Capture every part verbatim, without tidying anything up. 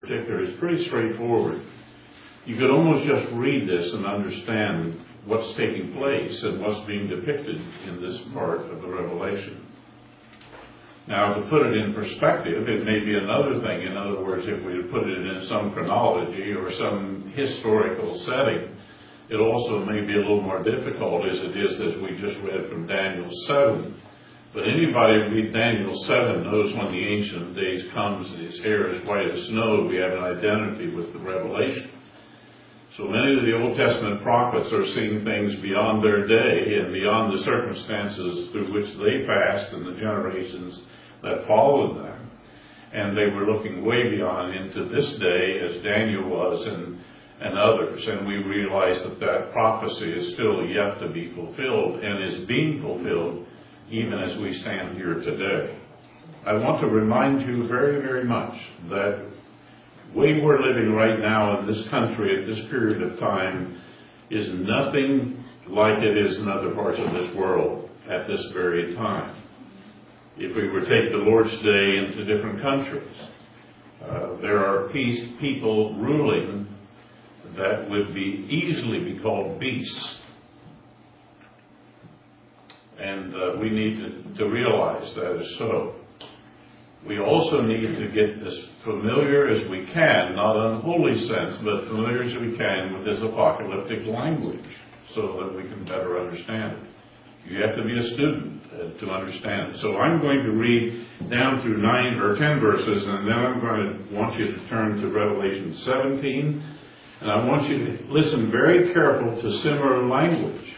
particular is pretty straightforward. You could almost just read this and understand what's taking place and what's being depicted in this part of the Revelation. Now, to put it in perspective, it may be another thing. In other words, if we put it in some chronology or some historical setting, it also may be a little more difficult as it is as we just read from Daniel seven. But anybody who read Daniel seven knows when the Ancient of Days comes and his hair is white as snow, we have an identity with the Revelation. So many of the Old Testament prophets are seeing things beyond their day and beyond the circumstances through which they passed and the generations that followed them. And they were looking way beyond into this day as Daniel was and, and others. And we realize that that prophecy is still yet to be fulfilled and is being fulfilled even as we stand here today. I want to remind you very, very much that the way we're living right now in this country at this period of time is nothing like it is in other parts of this world at this very time. If we were to take the Lord's Day into different countries, uh, there are peace, people ruling that would be easily be called beasts. And uh, we need to, to realize that is so. We also need to get as familiar as we can, not unholy sense, but familiar as we can with this apocalyptic language so that we can better understand it. You have to be a student uh, to understand it. So I'm going to read down through nine or ten verses, and then I'm going to want you to turn to Revelation seventeen, and I want you to listen very careful to similar language.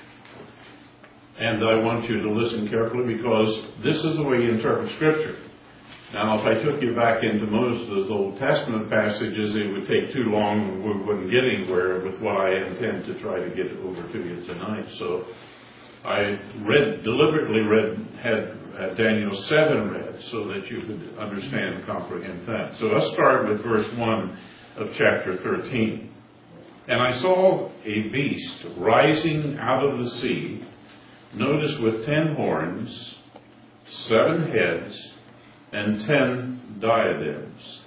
And I want you to listen carefully because this is the way you interpret Scripture. Now, if I took you back into most of those Old Testament passages, it would take too long and we wouldn't get anywhere with what I intend to try to get over to you tonight. So I read, deliberately read, had uh, Daniel seven read so that you could understand and comprehend that. So let's start with verse one of chapter thirteen. And I saw a beast rising out of the sea, notice with ten horns, seven heads, and ten diadems.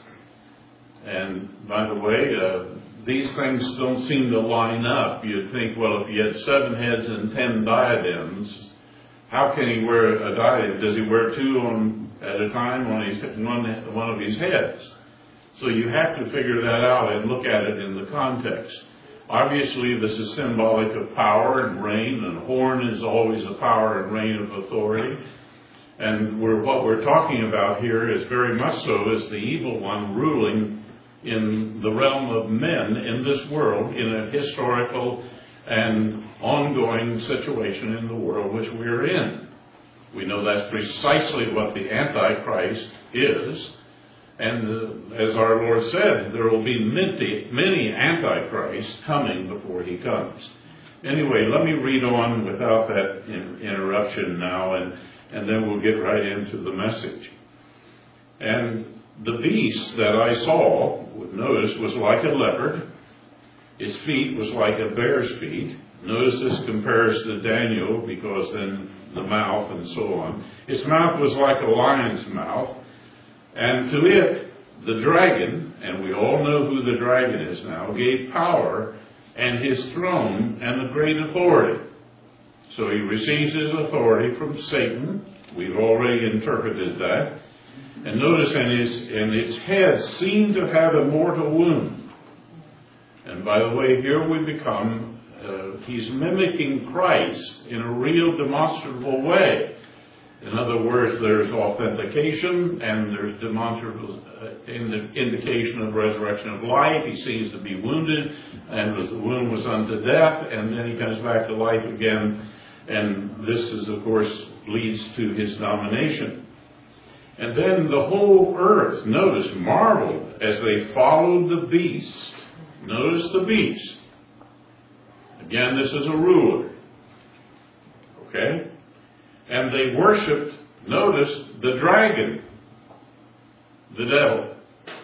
And by the way, uh, these things don't seem to line up. You'd think, well, if he had seven heads and ten diadems, how can he wear a diadem? Does he wear two on at a time on his, one, one of his heads? So you have to figure that out and look at it in the context. Obviously, this is symbolic of power and reign, and horn is always a power and reign of authority. And we're, what we're talking about here is very much so is the evil one ruling in the realm of men in this world, in a historical and ongoing situation in the world which we're in. We know that's precisely what the Antichrist is. And uh, as our Lord said, there will be many, many Antichrists coming before he comes. Anyway, let me read on without that in, interruption now, and, and then we'll get right into the message. And the beast that I saw, notice, was like a leopard. Its feet was like a bear's feet. Notice this compares to Daniel, because then the mouth and so on. Its mouth was like a lion's mouth. And to it, the dragon, and we all know who the dragon is now, gave power and his throne and a great authority. So he receives his authority from Satan. We've already interpreted that. And notice, and, his, and its head seemed to have a mortal wound. And by the way, here we become, uh, he's mimicking Christ in a real demonstrable way. In other words, there's authentication and there's demonstrable uh, indication of resurrection of life. He seems to be wounded, and the wound was unto death, and then he comes back to life again. And this is, of course, leads to his domination. And then the whole earth, notice, marveled as they followed the beast. Notice the beast. Again, this is a ruler. Okay? And they worshipped, notice, the dragon, the devil.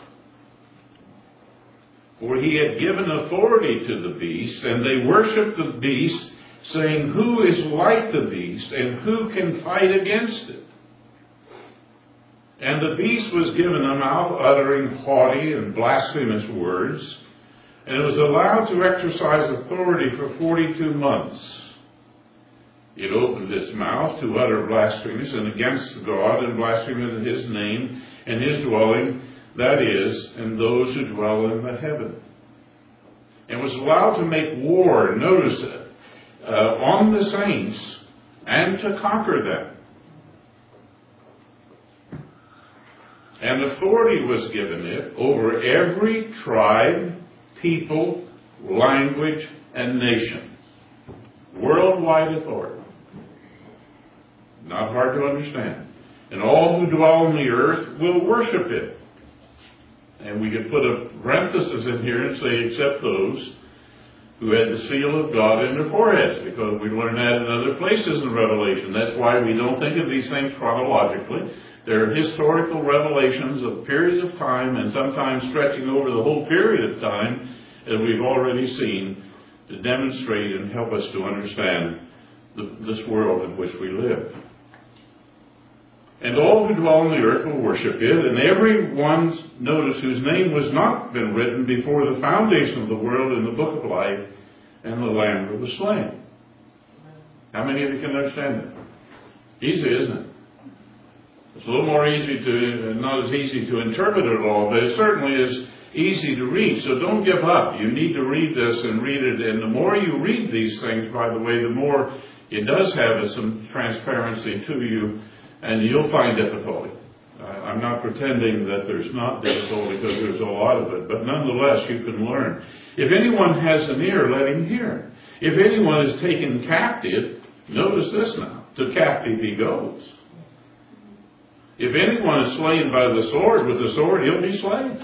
For he had given authority to the beast, and they worshipped the beast, saying, who is like the beast, and who can fight against it? And the beast was given a mouth uttering haughty and blasphemous words, and it was allowed to exercise authority for forty-two months. It opened its mouth to utter blasphemies and against God, and blaspheming his name and his dwelling, that is, and those who dwell in the heaven. And was allowed to make war, notice it, uh, on the saints, and to conquer them. And authority was given it over every tribe, people, language, and nation. Worldwide authority. Not hard to understand. And all who dwell on the earth will worship it. And we could put a parenthesis in here and say, except those who had the seal of God in their foreheads, because we learn that in other places in Revelation. That's why we don't think of these things chronologically. They're historical revelations of periods of time, and sometimes stretching over the whole period of time, as we've already seen, to demonstrate and help us to understand the, this world in which we live. And all who dwell on the earth will worship it, and every one, notice, whose name was not been written before the foundation of the world in the book of life, and the Lamb was slain. How many of you can understand that? Easy, isn't it? It's a little more easy to, not as easy to interpret it all, but it certainly is easy to read. So don't give up. You need to read this and read it. And the more you read these things, by the way, the more it does have some transparency to you, and you'll find difficulty. Uh, I'm not pretending that there's not difficulty, because there's a lot of it, but nonetheless you can learn. If anyone has an ear, let him hear. If anyone is taken captive, notice this now, to captive he goes. If anyone is slain by the sword, with the sword he'll be slain.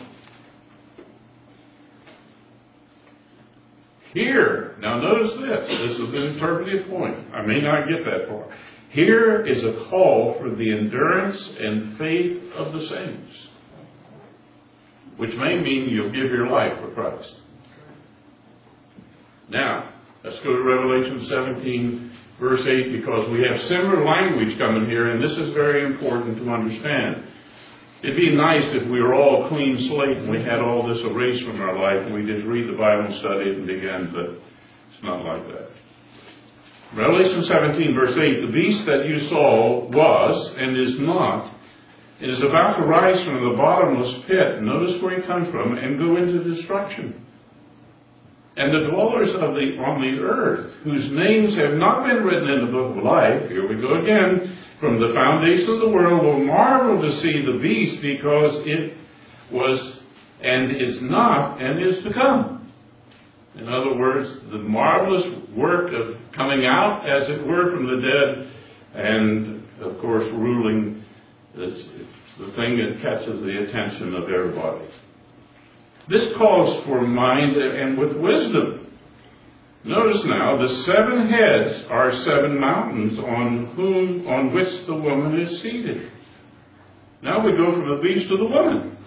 Here, now notice this, this is an interpretive point. I may not get that far. Here is a call for the endurance and faith of the saints, which may mean you'll give your life for Christ. Now, let's go to Revelation seventeen, verse eight, because we have similar language coming here, and this is very important to understand. It'd be nice if we were all clean slate and we had all this erased from our life and we just read the Bible and study it and begin, but it's not like that. Revelation seventeen, verse eight, the beast that you saw was and is not, and is about to rise from the bottomless pit. Notice where he comes from, and go into destruction. And the dwellers of the on the earth, whose names have not been written in the book of life, here we go again, from the foundation of the world, will marvel to see the beast, because it was and is not and is to come. In other words, the marvelous work of coming out, as it were, from the dead, and, of course, ruling is the thing that catches the attention of everybody. This calls for mind and with wisdom. Notice now, the seven heads are seven mountains on whom, on which the woman is seated. Now we go from the beast to the woman.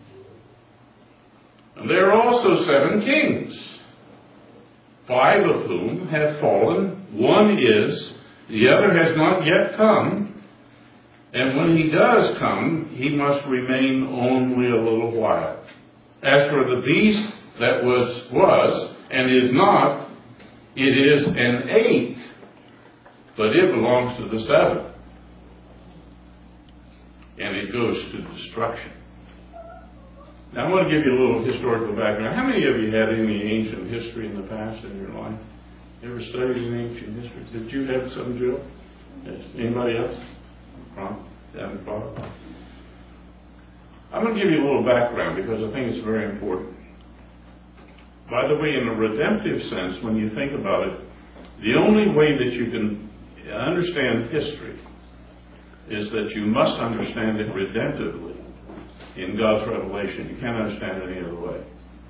And there are also seven kings, five of whom have fallen. One is, the other has not yet come. And when he does come, he must remain only a little while. As for the beast that was, was, and is not, it is an eighth, but it belongs to the seventh. And it goes to destruction. Now I want to give you a little historical background. How many of you had any ancient history in the past in your life? You ever studied any ancient history? Did you have some, Jill? Yes. Anybody else? Ron? Dan? Bob? I'm going to give you a little background because I think it's very important. By the way, in a redemptive sense, when you think about it, the only way that you can understand history is that you must understand it redemptively in God's revelation. You can't understand it any other way.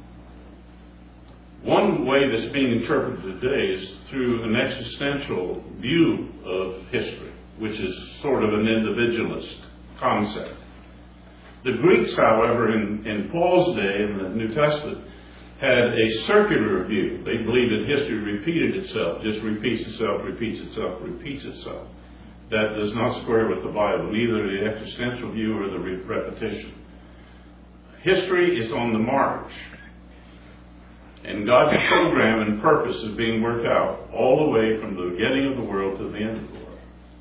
One way that's being interpreted today is through an existential view of history, which is sort of an individualist concept. The Greeks, however, in, in Paul's day in the New Testament, had a circular view. They believed that history repeated itself, just repeats itself, repeats itself, repeats itself. that does not square with the Bible, neither the existential view or the re- repetition. History is on the march. And God's program and purpose is being worked out all the way from the beginning of the world to the end of the world.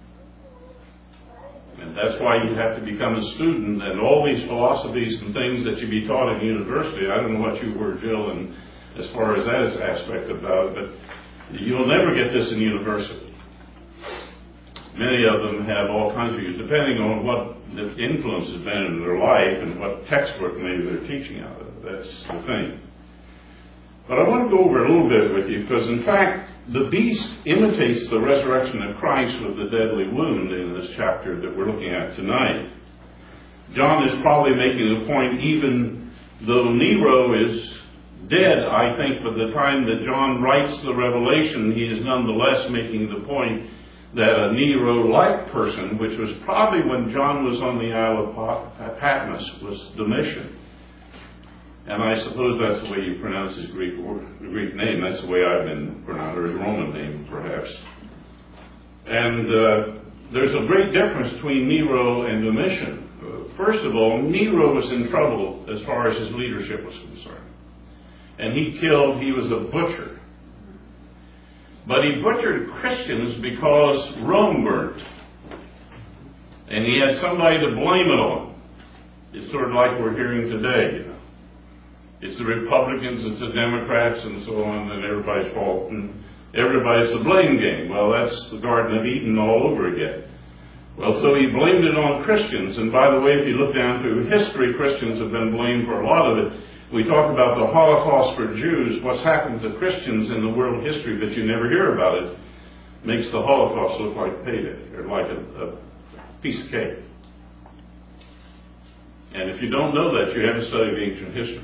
And that's why you have to become a student, and all these philosophies and things that you be taught in university. I don't know what you were, Jill, and as far as that is aspect about it, but you'll never get this in university. Many of them have all kinds of use, depending on what the influence has been in their life and what textbook maybe they're teaching out of. That's the thing. But I want to go over a little bit with you, because in fact, the beast imitates the resurrection of Christ with the deadly wound in this chapter that we're looking at tonight. John is probably making the point, even though Nero is dead, I think, by the time that John writes the Revelation, he is nonetheless making the point that a Nero-like person, which was probably when John was on the Isle of Patmos, was Domitian. And I suppose that's the way you pronounce his Greek word, Greek name. That's the way I've been pronounced, or his Roman name, perhaps. And uh, there's a great difference between Nero and Domitian. Uh, first of all, Nero was in trouble as far as his leadership was concerned. And he killed, he was a butcher. But he butchered Christians because Rome burnt. And he had somebody to blame it on. It's sort of like we're hearing today, you know. It's the Republicans, it's the Democrats, and so on, and everybody's fault. And everybody's the blame game. Well, that's the Garden of Eden all over again. Well, so he blamed it on Christians. And by the way, if you look down through history, Christians have been blamed for a lot of it. We talk about the Holocaust for Jews. What's happened to Christians in the world history that you never hear about it makes the Holocaust look like payday, or like a, a piece of cake. And if you don't know that, you haven't studied ancient history.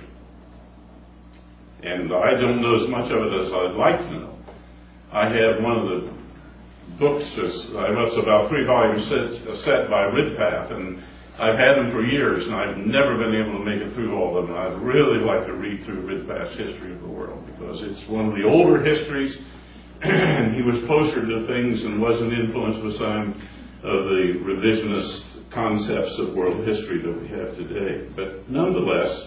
And I don't know as much of it as I'd like to know. I have one of the books, it's about three volumes set, set by Ridpath, and I've had them for years, and I've never been able to make it through all of them. I'd really like to read through Ridpath's History of the World, because it's one of the older histories, and he was closer to things and wasn't influenced with some of the revisionist concepts of world history that we have today. But nonetheless,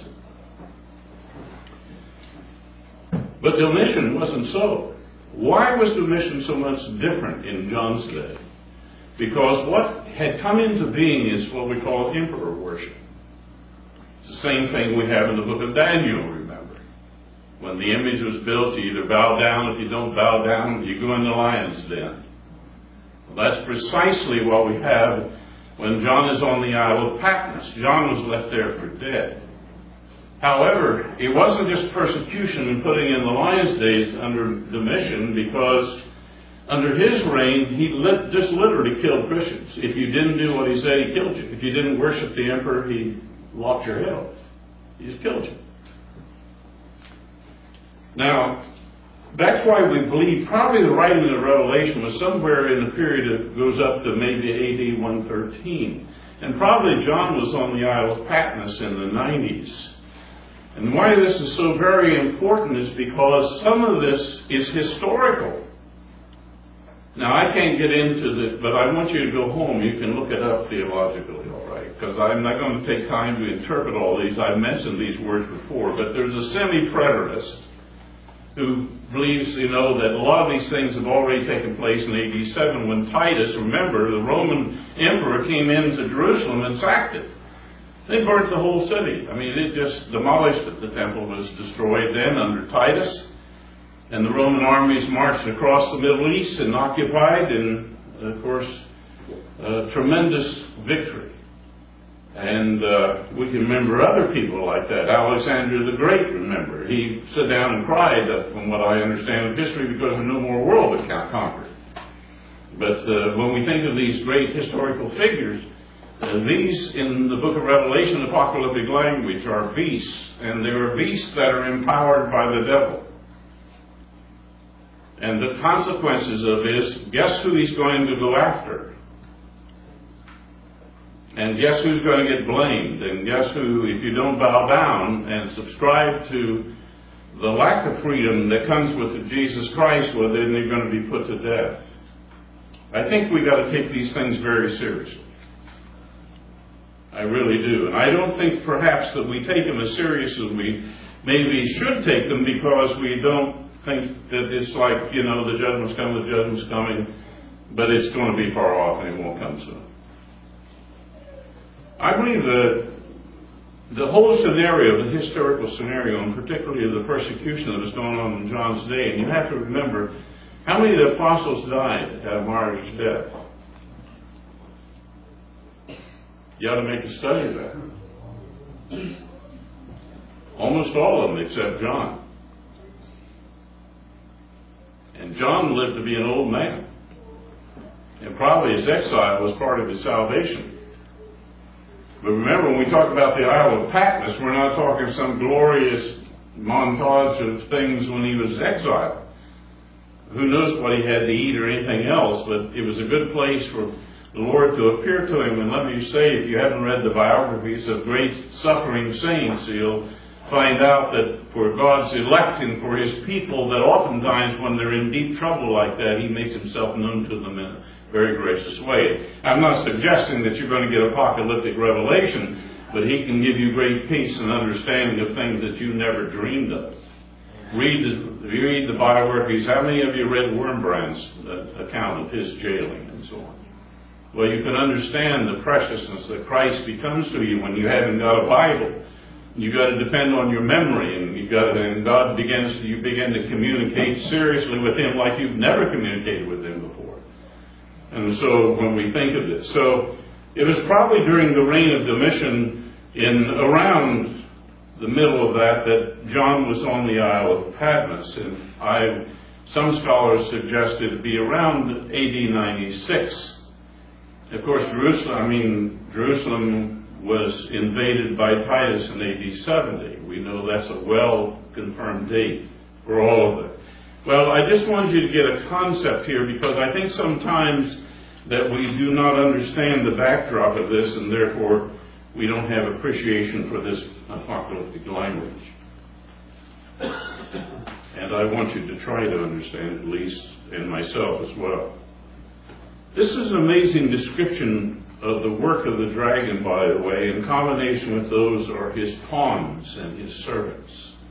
but Domitian wasn't so. Why was Domitian so much different in John's day? Because what had come into being is what we call emperor worship. It's the same thing we have in the book of Daniel, remember. When the image was built, you either bow down. If you don't bow down, you go in the lion's den. Well, that's precisely what we have when John is on the Isle of Patmos. John was left there for dead. However, it wasn't just persecution and putting in the lion's days under Domitian, because under his reign, he lit, just literally killed Christians. If you didn't do what he said, he killed you. If you didn't worship the emperor, he lopped your head off. He just killed you. Now, that's why we believe probably the writing of Revelation was somewhere in the period that goes up to maybe A D one thirteen. And probably John was on the Isle of Patmos in the nineties. And why this is so very important is because some of this is historical. Now, I can't get into this, but I want you to go home. You can look it up theologically, all right? Because I'm not going to take time to interpret all these. I've mentioned these words before. But there's a semi-preterist who believes, you know, that a lot of these things have already taken place in A D seven when Titus, remember, the Roman emperor came into Jerusalem and sacked it. They burnt the whole city. I mean, it just demolished it. The temple was destroyed then under Titus. And the Roman armies marched across the Middle East and occupied, and, of course, a tremendous victory. And uh, we can remember other people like that. Alexander the Great, remember. He sat down and cried, uh, from what I understand of history, because there's no more world to conquer. But uh, when we think of these great historical figures, Uh, these, in the book of Revelation, apocalyptic language, are beasts. And they are beasts that are empowered by the devil. And the consequences of this, guess who he's going to go after? And guess who's going to get blamed? And guess who, if you don't bow down and subscribe to the lack of freedom that comes with Jesus Christ, well, then you're going to be put to death. I think we got to take these things very seriously. I really do. And I don't think perhaps that we take them as serious as we maybe should take them, because we don't think that it's like, you know, the judgment's coming, the judgment's coming, but it's going to be far off and it won't come soon. I believe that the whole scenario, the historical scenario, and particularly the persecution that was going on in John's day, and you have to remember, how many of the apostles died at a martyr's death? You ought to make a study of that. Almost all of them except John. And John lived to be an old man. And probably his exile was part of his salvation. But remember, when we talk about the Isle of Patmos, we're not talking some glorious montage of things when he was exiled. Who knows what he had to eat or anything else, but it was a good place for the Lord to appear to him. And let me say, if you haven't read the biographies of great suffering saints, you'll find out that for God's elect and for his people, that oftentimes when they're in deep trouble like that, he makes himself known to them in a very gracious way. I'm not suggesting that you're going to get apocalyptic revelation, but he can give you great peace and understanding of things that you never dreamed of. Read the, read the biographies. How many of you read Wurmbrand's account of his jailing and so on? Well, you can understand the preciousness that Christ becomes to you when you haven't got a Bible. You got to depend on your memory, and you got to, and God begins to, you begin to communicate seriously with him like you've never communicated with him before. And so when we think of this, so it was probably during the reign of Domitian, in around the middle of that, that John was on the Isle of Patmos, and I, some scholars suggest it to be around A D ninety-six. Of course, Jerusalem, I mean, Jerusalem was invaded by Titus in A D seventy. We know that's a well-confirmed date for all of it. Well, I just wanted you to get a concept here, because I think sometimes that we do not understand the backdrop of this, and therefore we don't have appreciation for this apocalyptic language. And I want you to try to understand, at least, and myself as well. This is an amazing description of the work of the dragon, by the way. In combination with those are his pawns and his servants.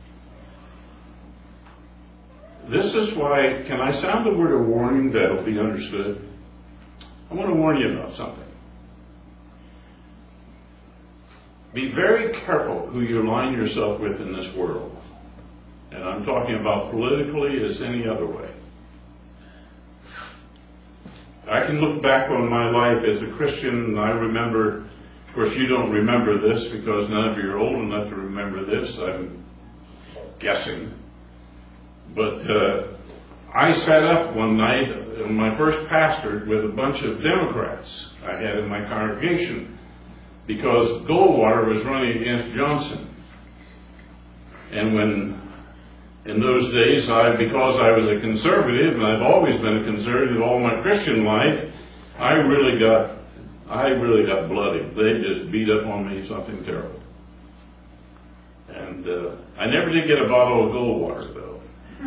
This is why, can I sound a word of warning that will be understood? I want to warn you about something. Be very careful who you align yourself with in this world. And I'm talking about politically as any other way. I can look back on my life as a Christian, and I remember, of course you don't remember this because none of you are old enough to remember this, I'm guessing. But uh, I sat up one night in my first pastorate with a bunch of Democrats I had in my congregation, because Goldwater was running against Johnson. And when, in those days, I, because I was a conservative, and I've always been a conservative all my Christian life, I really got, I really got bloody. They just beat up on me something terrible. And uh, I never did get a bottle of Goldwater, though.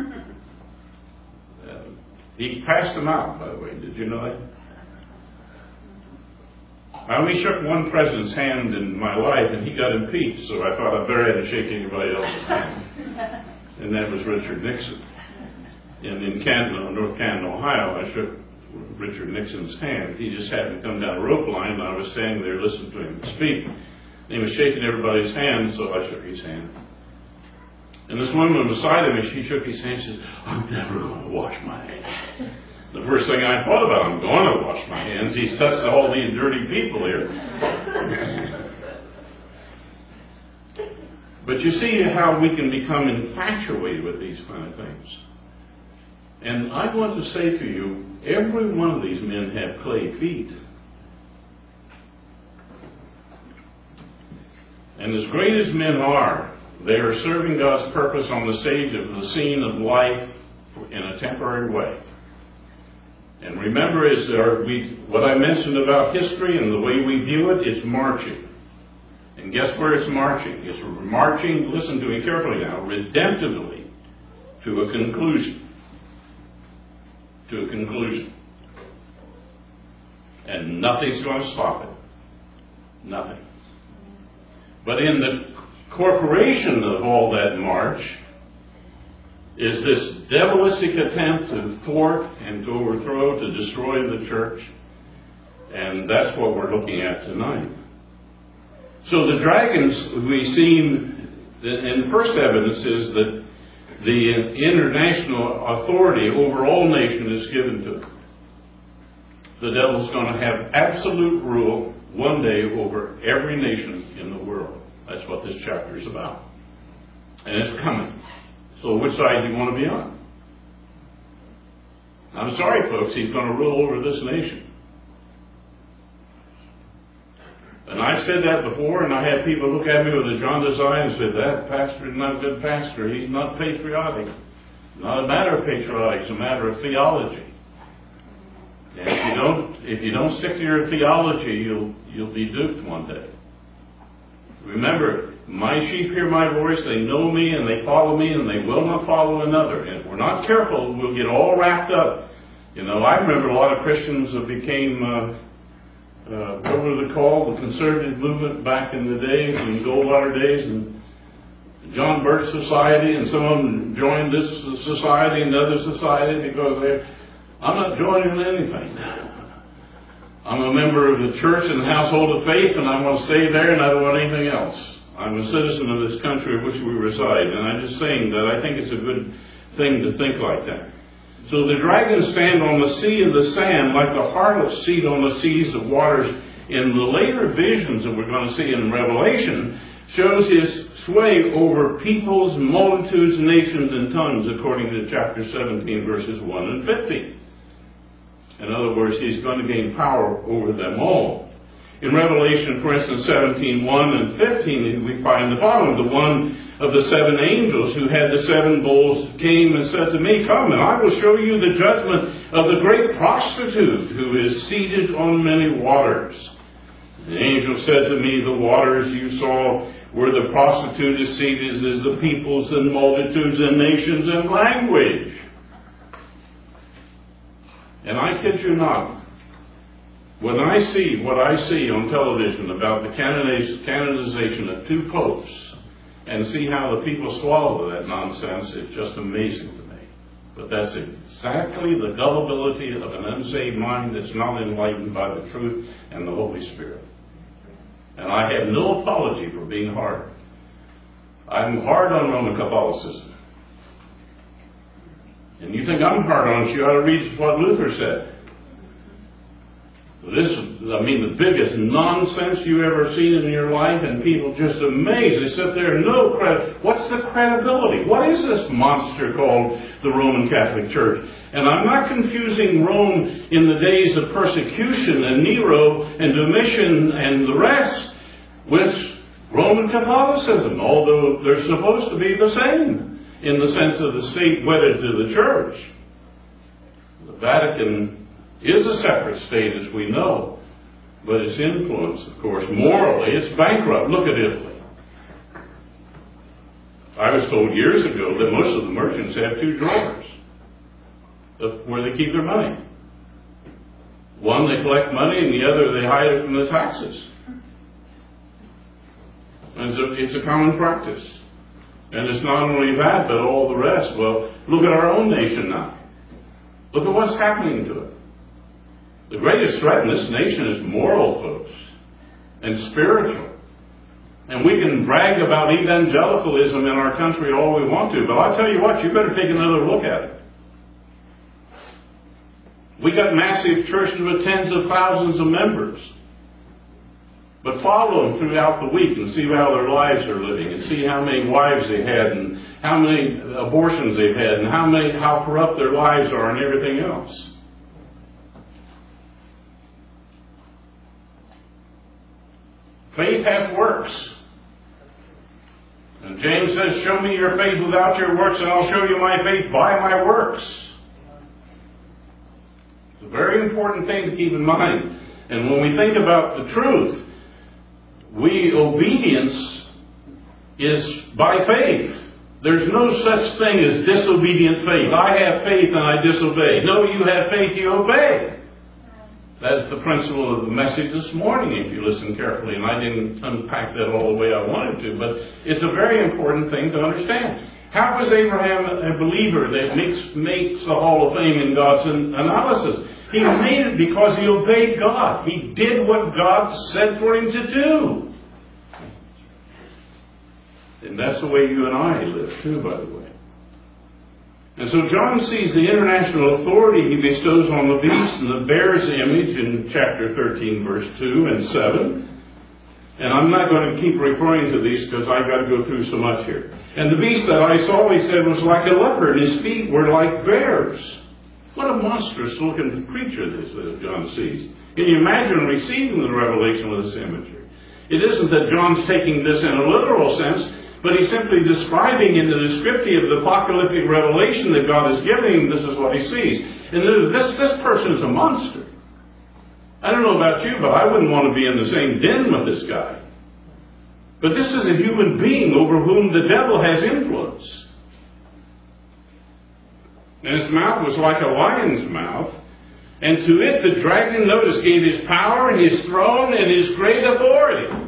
uh, he passed them out, by the way. Did you know that? I only shook one president's hand in my life, and he got impeached, so I thought I better had to shake anybody else's hand. And that was Richard Nixon. And in Canton, North Canton, Ohio, I shook Richard Nixon's hand. He just happened to come down a rope line, and I was standing there listening to him speak. And he was shaking everybody's hand, so I shook his hand. And this woman beside him, as she shook his hand, she said, "I'm never going to wash my hands." The first thing I thought about, I'm going to wash my hands. He's touched all these dirty people here. But you see how we can become infatuated with these kind of things. And I want to say to you, every one of these men have clay feet. And as great as men are, they are serving God's purpose on the stage of the scene of life in a temporary way. And remember, is there, we, what I mentioned about history and the way we view it, it's marching. And guess where it's marching? It's marching, listen to me carefully now, redemptively to a conclusion. To a conclusion. And nothing's going to stop it. Nothing. But in the corporation of all that march is this devilistic attempt to thwart and to overthrow, to destroy the church. And that's what we're looking at tonight. So the dragons we've seen, and the first evidence is that the international authority over all nations is given to them. The devil's going to have absolute rule one day over every nation in the world. That's what this chapter is about. And it's coming. So which side do you want to be on? I'm sorry, folks, he's going to rule over this nation. And I've said that before, and I had people look at me with a jaundiced eye and said, that pastor is not a good pastor. He's not patriotic. Not a matter of patriotic, it's a matter of theology. And if you don't, if you don't stick to your theology, you'll you'll be duped one day. Remember, my sheep hear my voice, they know me, and they follow me, and they will not follow another. And if we're not careful, we'll get all wrapped up. You know, I remember a lot of Christians that became, uh, uh, what was it called, the conservative movement back in the days, in Goldwater days, and John Birch Society, and some of them joined this society and other society because they, I'm not joining anything. I'm a member of the church and the household of faith, and I want to stay there, and I don't want anything else. I'm a citizen of this country in which we reside, and I'm just saying that I think it's a good thing to think like that. So the dragons stand on the sea of the sand like the harlots seat on the seas of waters. In the later visions that we're going to see in Revelation, shows his sway over peoples, multitudes, nations, and tongues, according to chapter seventeen, verses one and fifteen. In other words, he's going to gain power over them all. In Revelation, for instance, seventeen, one and fifteen, we find the following. The one of the seven angels who had the seven bowls came and said to me, come, and I will show you the judgment of the great prostitute who is seated on many waters. The angel said to me, the waters you saw where the prostitute is seated is the peoples and multitudes and nations and language. And I kid you not, when I see what I see on television about the canonization of two popes and see how the people swallow that nonsense, it's just amazing to me. But that's exactly the gullibility of an unsaved mind that's not enlightened by the truth and the Holy Spirit. And I have no apology for being hard. I'm hard on Roman Catholicism. And you think I'm hard on it, you ought to read what Luther said. This, I mean, the biggest nonsense you ever seen in your life, and people just amazed. They sit there, no credit. What's the credibility? What is this monster called the Roman Catholic Church? And I'm not confusing Rome in the days of persecution and Nero and Domitian and the rest with Roman Catholicism, although they're supposed to be the same in the sense of the state wedded to the church. The Vatican is a separate state, as we know, but its influence, of course, morally, it's bankrupt. Look at Italy. I was told years ago that most of the merchants have two drawers where they keep their money. One, they collect money, and the other, they hide it from the taxes. And so it's a common practice. And it's not only that, but all the rest. Well, look at our own nation now. Look at what's happening to it. The greatest threat in this nation is moral, folks, and spiritual. And we can brag about evangelicalism in our country all we want to, but I'll tell you what, you better take another look at it. We got massive churches with tens of thousands of members. But follow them throughout the week and see how their lives are living, and see how many wives they had, and how many abortions they've had, and how many how corrupt their lives are, and everything else. Faith hath works. And James says, show me your faith without your works, and I'll show you my faith by my works. It's a very important thing to keep in mind. And when we think about the truth, we, obedience is by faith. There's no such thing as disobedient faith. I have faith and I disobey. No, you have faith, you obey. That's the principle of the message this morning, if you listen carefully. And I didn't unpack that all the way I wanted to, but it's a very important thing to understand. How was Abraham a believer that makes, makes the Hall of Fame in God's analysis? He made it because he obeyed God. He did what God said for him to do. And that's the way you and I live too, by the way. And so John sees the international authority he bestows on the beast and the bear's image in chapter thirteen, verse two and seven. And I'm not going to keep referring to these because I've got to go through so much here. And the beast that I saw, he said, was like a leopard. His feet were like bears. What a monstrous looking creature this is John sees. Can you imagine receiving the revelation with this imagery? It isn't that John's taking this in a literal sense, but he's simply describing in the descriptive of the apocalyptic revelation that God is giving him, this is what he sees. And this, this person is a monster. I don't know about you, but I wouldn't want to be in the same den with this guy. But this is a human being over whom the devil has influence. And his mouth was like a lion's mouth. And to it the dragon, notice, gave his power and his throne and his great authority.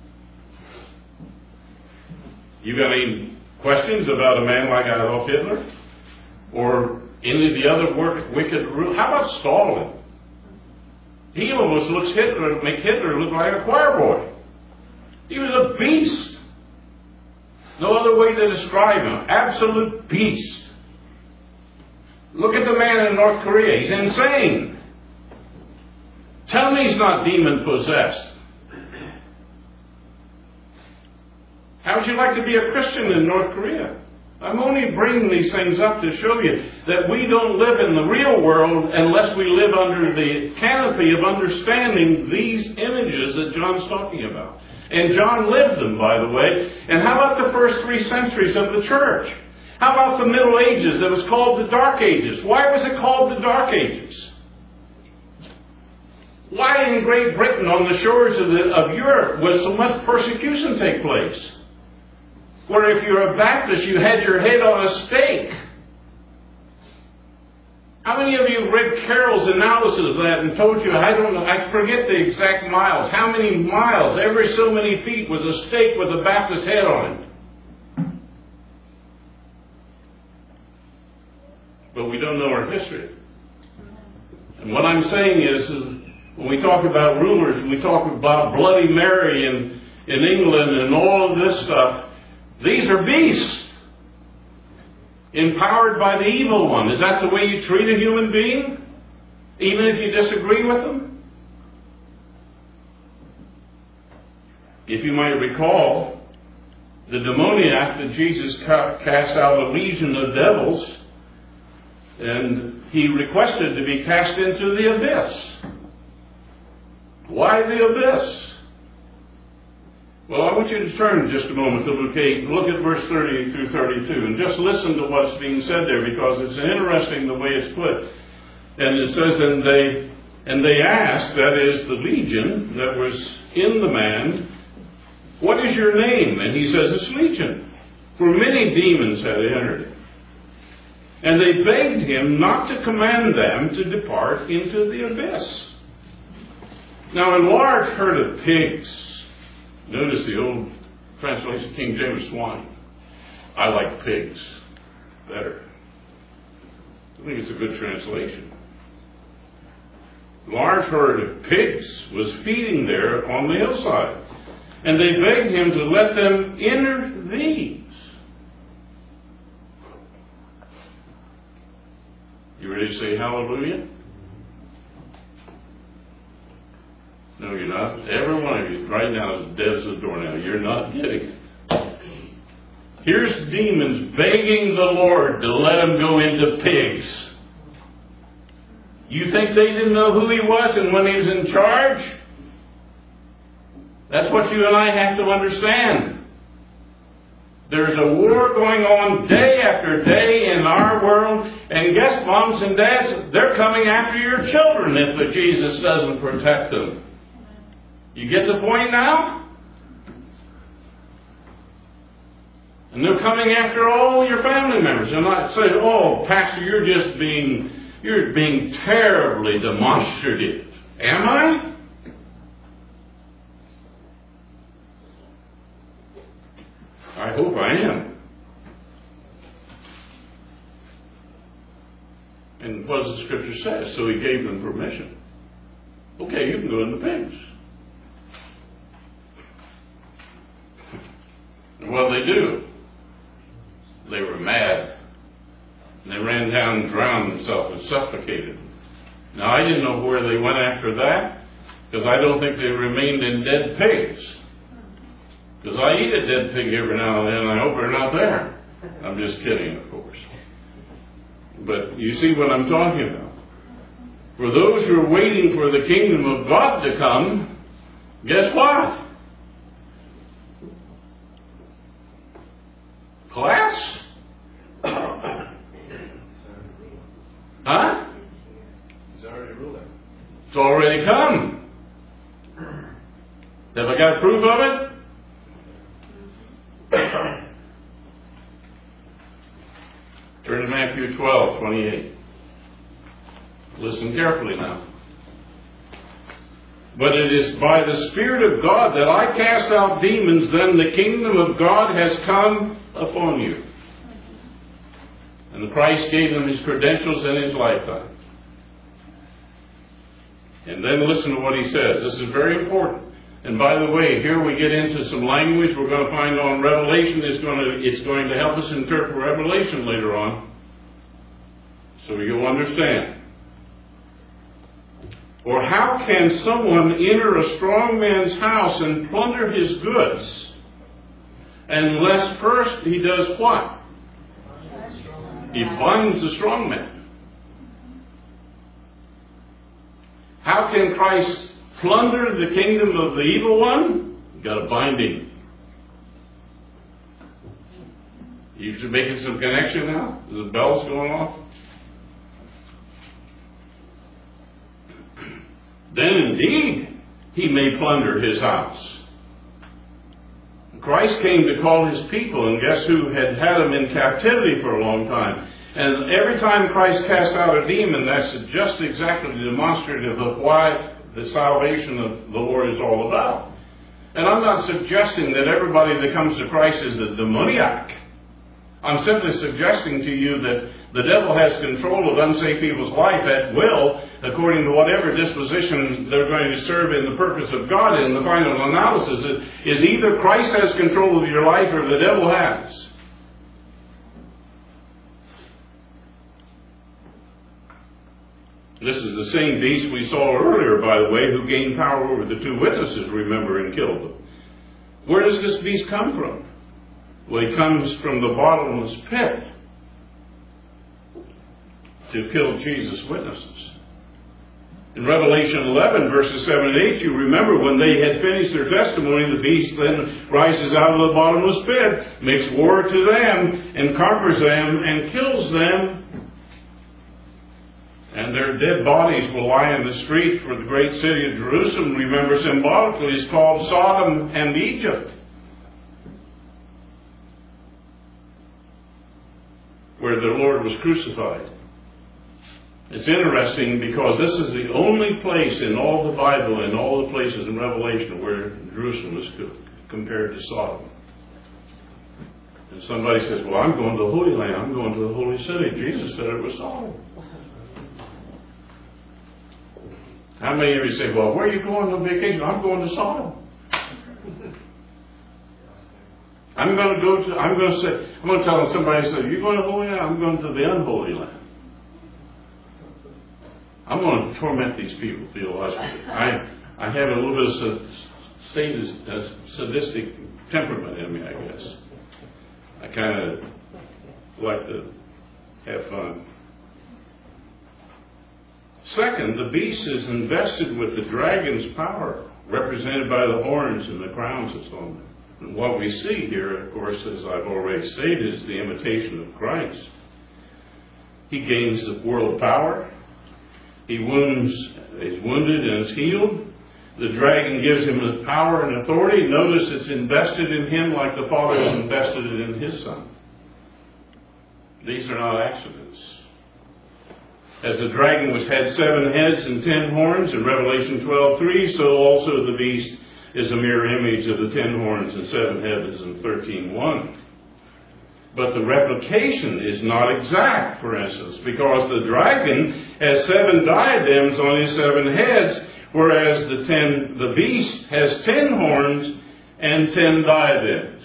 You got any questions about a man like Adolf Hitler? Or any of the other work, wicked rulers? How about Stalin? He almost looks Hitler, make Hitler look like a choir boy. He was a beast. No other way to describe him. Absolute beast. Look at the man in North Korea. He's insane. Tell me he's not demon possessed. How would you like to be a Christian in North Korea? I'm only bringing these things up to show you that we don't live in the real world unless we live under the canopy of understanding these images that John's talking about. And John lived them, by the way. And how about the first three centuries of the church? How about the Middle Ages that was called the Dark Ages? Why was it called the Dark Ages? Why in Great Britain, on the shores of, the, of Europe, was so much persecution take place? Where if you're a Baptist, you had your head on a stake. How many of you have read Carroll's analysis of that and told you, I don't know, I forget the exact miles, how many miles, every so many feet was a stake with a Baptist head on it? But we don't know our history. And what I'm saying is, is when we talk about rulers, and we talk about Bloody Mary in, in England and all of this stuff, these are beasts. Empowered by the evil one. Is that the way you treat a human being? Even if you disagree with them? If you might recall, the demoniac that Jesus cast out a legion of devils, and he requested to be cast into the abyss. Why the abyss? Well, I want you to turn just a moment to Luke eight. Look at verse thirty through thirty-two. And just listen to what's being said there, because it's interesting the way it's put. And it says, and they, and they asked, that is the legion that was in the man, what is your name? And he says, it's Legion. For many demons had entered him. And they begged him not to command them to depart into the abyss. Now, a large herd of pigs. Notice the old translation, King James, swine. I like pigs better. I think it's a good translation. Large herd of pigs was feeding there on the hillside. And they begged him to let them enter these. You ready to say hallelujah? No, you're not. Every one of you right now is dead as a doornail. You're not getting it. Here's demons begging the Lord to let them go into pigs. You think they didn't know who he was and when he was in charge? That's what you and I have to understand. There's a war going on day after day in our world, and guess, moms and dads, they're coming after your children if the Jesus doesn't protect them. You get the point now? And they're coming after all your family members. And not saying, oh, Pastor, you're just being, you're being terribly demonstrative. Am I? I hope I am. And what does the scripture say? So he gave them permission. Okay, you can go in the pigs. And what did they do? They were mad. And they ran down and drowned themselves and suffocated. Now, I didn't know where they went after that, because I don't think they remained in dead pigs. Because I eat a dead pig every now and then, and I hope they're not there. I'm just kidding, of course. But you see what I'm talking about. For those who are waiting for the kingdom of God to come, guess what? Class? Huh? He's already ruling. It's already come. Have I got proof of it? Turn to Matthew twelve, twenty-eight. Listen carefully now. But it is by the Spirit of God that I cast out demons, then the kingdom of God has come upon you. And Christ gave them his credentials in his lifetime. And then listen to what he says. This is very important. And by the way, here we get into some language we're going to find on Revelation. It's going to, it's going to help us interpret Revelation later on. So you'll understand. Or how can someone enter a strong man's house and plunder his goods unless first he does what? He binds the strong man. How can Christ plunder the kingdom of the evil one? You've got to bind him. You making some connection now? Is the bells going off? Then indeed he may plunder his house. Christ came to call his people, and guess who had had them in captivity for a long time? And every time Christ cast out a demon, that's just exactly demonstrative of why the salvation of the Lord is all about. And I'm not suggesting that everybody that comes to Christ is a demoniac. I'm simply suggesting to you that the devil has control of unsaved people's life at will, according to whatever disposition they're going to serve in the purpose of God. In the final analysis, is either Christ has control of your life or the devil has. This is the same beast we saw earlier, by the way, who gained power over the two witnesses, remember, and killed them. Where does this beast come from? Well, he comes from the bottomless pit to kill Jesus' witnesses. In Revelation eleven, verses seven and eight, you remember when they had finished their testimony, the beast then rises out of the bottomless pit, makes war to them, and conquers them, and kills them. And their dead bodies will lie in the streets for the great city of Jerusalem. Remember, symbolically, is called Sodom and Egypt, where the Lord was crucified. It's interesting because this is the only place in all the Bible, in all the places in Revelation, where Jerusalem is compared to Sodom. And somebody says, well, I'm going to the Holy Land. I'm going to the Holy City. Jesus said it was Sodom. How many of you say, well, where are you going on vacation? I'm going to Sodom. I'm going to go to, I'm going to say, I'm going to tell somebody, say, you're going to the Holy Land? I'm going to the unholy land. I'm going to torment these people theologically. I, I have a little bit of sadist, uh, sadistic temperament in me, I guess. I kind of like to have fun. Second, the beast is invested with the dragon's power, represented by the horns and the crowns that's on them. And what we see here, of course, as I've already stated, is the imitation of Christ. He gains the world power. He wounds, is wounded and is healed. The dragon gives him the power and authority. Notice it's invested in him like the Father has invested it in his Son. These are not accidents. As the dragon was had seven heads and ten horns in Revelation twelve three, so also the beast is a mirror image of the ten horns and seven heads in thirteen one. But the replication is not exact, for instance, because the dragon has seven diadems on his seven heads, whereas the ten, the beast has ten horns and ten diadems.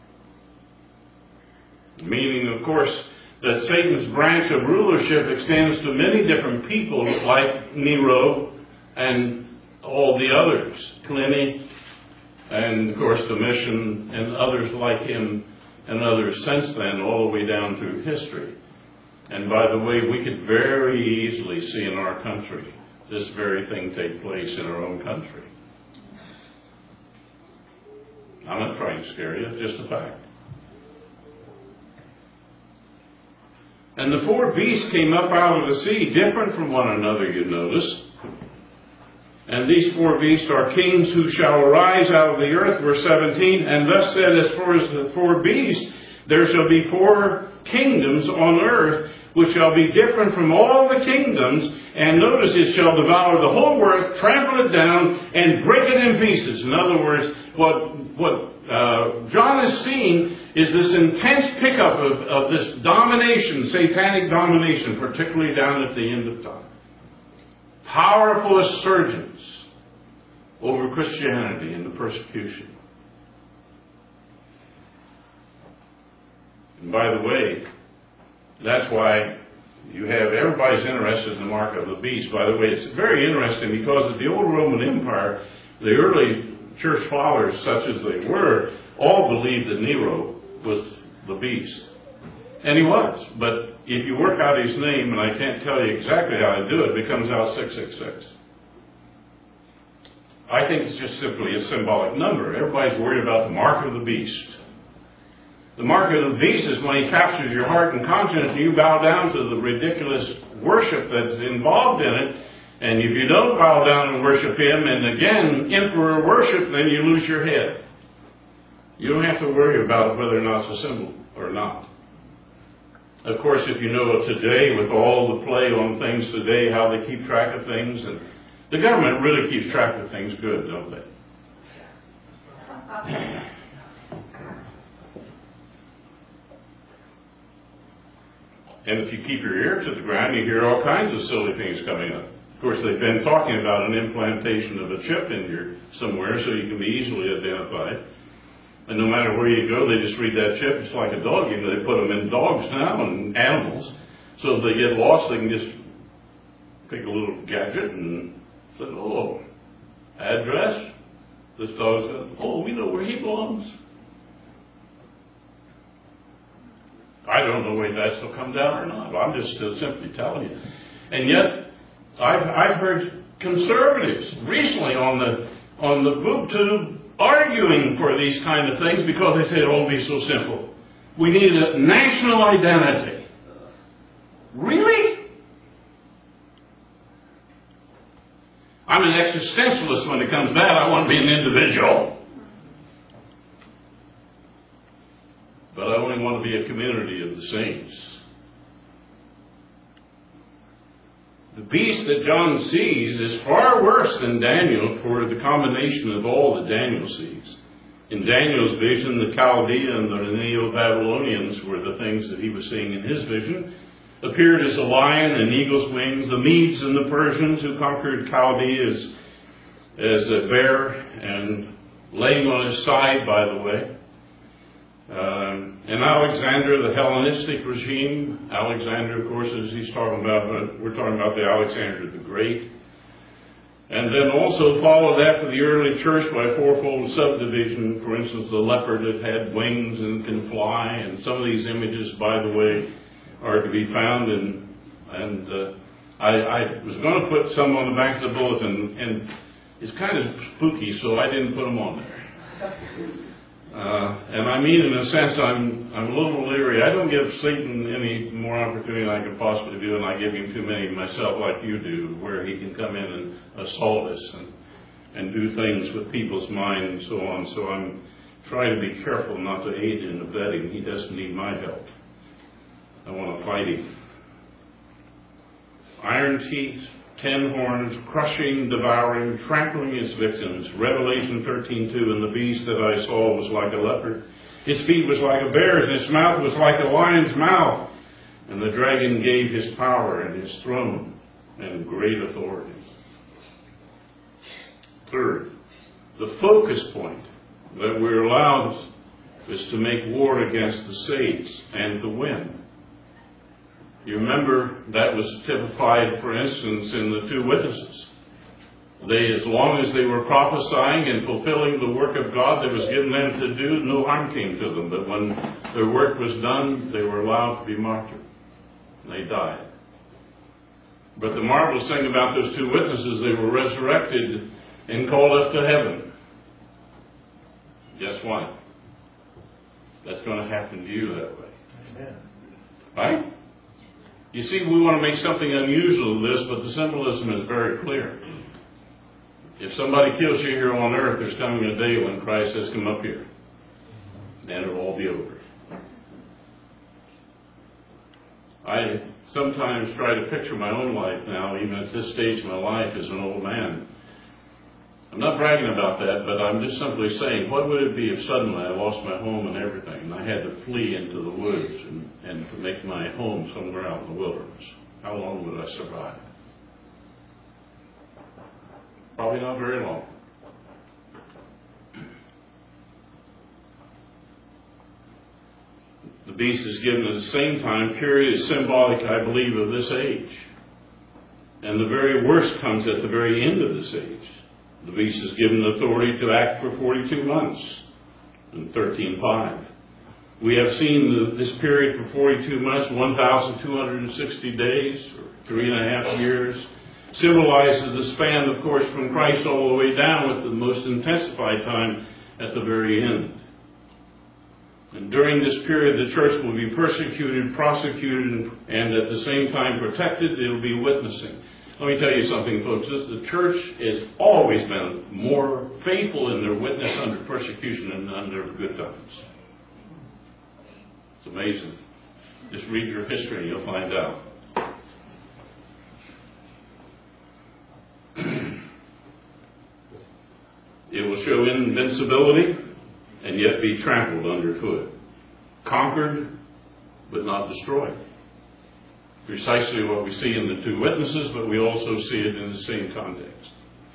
Meaning, of course, that Satan's branch of rulership extends to many different people, like Nero and all the others, Pliny, and of course Domitian, and others like him, and others since then, all the way down through history. And by the way, we could very easily see in our country this very thing take place in our own country. I'm not trying to scare you, it's just a fact. And the four beasts came up out of the sea, different from one another, you notice. And these four beasts are kings who shall arise out of the earth, verse seventeen. And thus said, as far as the four beasts, there shall be four kingdoms on earth, which shall be different from all the kingdoms. And notice, it shall devour the whole earth, trample it down, and break it in pieces. In other words, what what uh, John is seeing is this intense pickup of, of this domination, satanic domination, particularly down at the end of time. Powerful insurgents over Christianity and the persecution. And by the way, that's why you have, everybody's interested in the mark of the beast. By the way, it's very interesting because of the old Roman Empire, the early church fathers, such as they were, all believed that Nero was the beast. And he was. But if you work out his name, and I can't tell you exactly how to do it, it becomes out six six six. I think it's just simply a symbolic number. Everybody's worried about the mark of the beast. The mark of the beast is when he captures your heart and conscience and you bow down to the ridiculous worship that's involved in it. And if you don't bow down and worship him, and again, emperor worship, then you lose your head. You don't have to worry about whether or not it's a symbol or not. Of course, if you know today, with all the play on things today, how they keep track of things, and the government really keeps track of things good, don't they? And if you keep your ear to the ground, you hear all kinds of silly things coming up. Of course, they've been talking about an implantation of a chip in here somewhere so you can be easily identified. And no matter where you go, they just read that chip. It's like a dog. You know, they put them in dogs now and animals. So if they get lost, they can just pick a little gadget and say, oh, address. This dog says, oh, we know where he belongs. I don't know whether that's will come down or not. I'm just uh, simply telling you. And yet, I've, I've heard conservatives recently on the on the boob tube arguing for these kind of things because they say it won't be so simple. We need a national identity. Really? I'm an existentialist when it comes to that. I want to be an individual. But I only want to be a community of the saints. The beast that John sees is far worse than Daniel for the combination of all that Daniel sees. In Daniel's vision, the Chaldea and the Neo-Babylonians were the things that he was seeing in his vision. Appeared as a lion and eagle's wings. The Medes and the Persians who conquered Chaldea as, as a bear and laying on his side, by the way. Uh, and Alexander, the Hellenistic regime, Alexander, of course, as he's talking about, we're talking about the Alexander the Great. And then also followed after the early church by a fourfold subdivision. For instance, the leopard that had wings and can fly. And some of these images, by the way, are to be found. In, and uh, I, I was going to put some on the back of the bulletin, and it's kind of spooky, so I didn't put them on there. Uh, and I mean, in a sense, I'm I'm a little leery. I don't give Satan any more opportunity than I could possibly do, and I give him too many myself, like you do, where he can come in and assault us and and do things with people's minds and so on. So I'm trying to be careful not to aid and abet him. He doesn't need my help. I want to fight him. iron teeth, ten horns, crushing, devouring, trampling its victims. Revelation thirteen two, and the beast that I saw was like a leopard. His feet was like a bear's, and his mouth was like a lion's mouth. And the dragon gave his power and his throne and great authority. Third, the focus point that we're allowed is to make war against the saints and to win. You remember that was typified, for instance, in the two witnesses. They, as long as they were prophesying and fulfilling the work of God that was given them to do, no harm came to them. But when their work was done, they were allowed to be martyred. They died. But the marvelous thing about those two witnesses, they were resurrected and called up to heaven. Guess what? That's going to happen to you that way. Amen. Right? You see, we want to make something unusual of this, but the symbolism is very clear. If somebody kills you here on earth, there's coming a day when Christ says, come up here. Then it'll all be over. I sometimes try to picture my own life now, even at this stage of my life as an old man. I'm not bragging about that, but I'm just simply saying, what would it be if suddenly I lost my home and everything, and I had to flee into the woods and, and to make my home somewhere out in the wilderness? How long would I survive? Probably not very long. The beast is given at the same time. Period is symbolic, I believe, of this age. And the very worst comes at the very end of this age. The beast is given authority to act for forty-two months in thirteen five. We have seen the, this period for forty-two months, one thousand two hundred sixty days, or three and a half years, symbolizes the span, of course, from Christ all the way down, with the most intensified time at the very end. And during this period, the church will be persecuted, prosecuted, and at the same time protected. It will be witnessing. Let me tell you something, folks. The church has always been more faithful in their witness under persecution than under good times. It's amazing. Just read your history and you'll find out. It will show invincibility and yet be trampled underfoot. Conquered, but not destroyed. Precisely what we see in the two witnesses, but we also see it in the same context.